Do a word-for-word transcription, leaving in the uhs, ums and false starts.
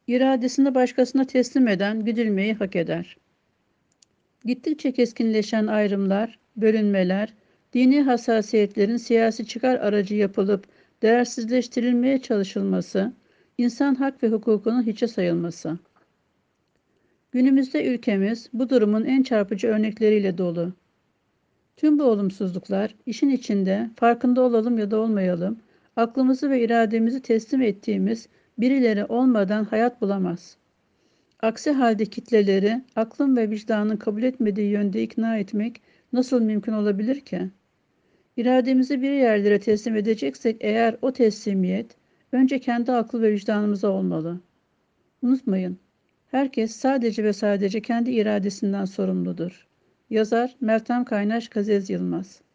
İradesini başkasına teslim eden güdülmeyi hak eder. Gittikçe keskinleşen ayrımlar, bölünmeler, dini hassasiyetlerin siyasi çıkar aracı yapılıp değersizleştirilmeye çalışılması, insan hak ve hukukunun hiçe sayılması. Günümüzde ülkemiz bu durumun en çarpıcı örnekleriyle dolu. Tüm bu olumsuzluklar işin içinde farkında olalım ya da olmayalım, aklımızı ve irademizi teslim ettiğimiz birileri olmadan hayat bulamaz. Aksi halde kitleleri aklın ve vicdanın kabul etmediği yönde ikna etmek nasıl mümkün olabilir ki? İrademizi bir yerlere teslim edeceksek eğer o teslimiyet önce kendi akıl ve vicdanımıza olmalı. Unutmayın, herkes sadece ve sadece kendi iradesinden sorumludur. Yazar Meltem Kaynaş Gazez Yılmaz.